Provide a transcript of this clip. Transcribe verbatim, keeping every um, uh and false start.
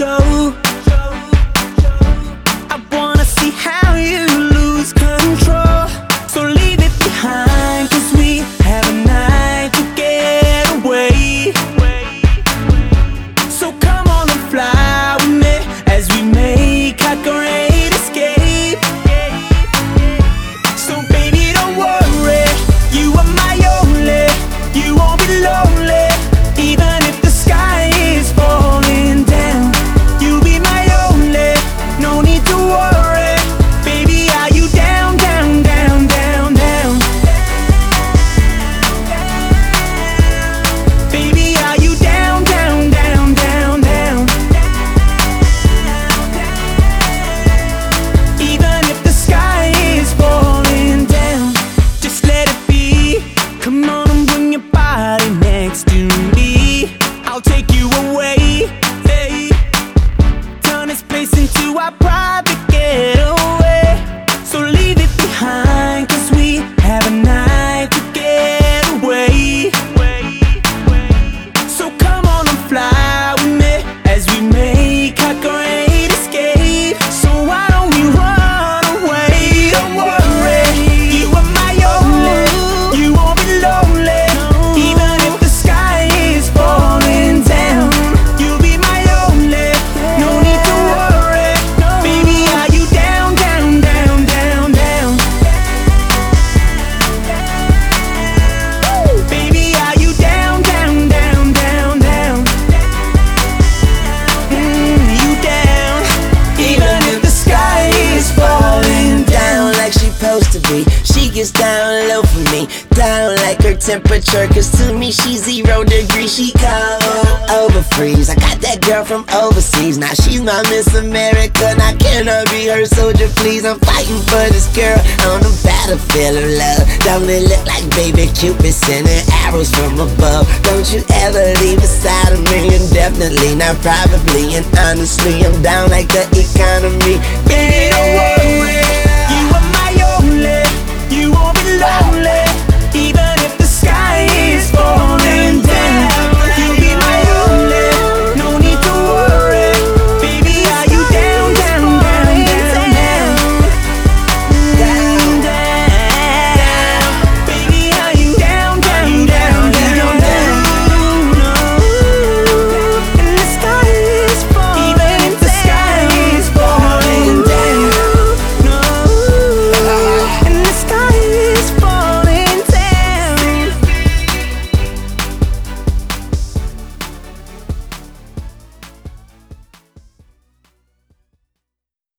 control. I wanna see how you lose control. So leave it behind, cause we have a night to get away. So come on and fly with me as we make our great escape. So baby, don't worry, you are my only. You won't be lonely, even if the sky is falling down. You'll be my only, no need to worry. Baby, are you down, down, down, down, down? Baby, are you down, down, down, down, down? Even if the sky is falling down, just let it be. Come on and bring your body next to me. I'll take you away, hey. Turn this place into our private getaway. So leave it behind, cause we have a night to get away. So come on and fly with me as we make our great escape. So why don't we run away? Don't worry, you are my only. You won't be lonely, even if the sky is falling down. You'll be my only, no need to worry. Baby, are you down, down, down, down, down? Baby, are you down, down, down, down, down? Mm, you down, even if the sky is falling down. Down like she supposed to be. She gets down low for me, down like her temperature. Cause to me she's zero degrees. She cold over freeze. I got that girl from overseas. Now she's my Miss America. Now can I be her soldier please? I'm fighting for this girl on the battlefield of love. Don't it look like baby Cupid sending arrows from above? Don't you ever leave beside of me. Indefinitely, not probably. And honestly, I'm down like the economy. Baby, don't worry,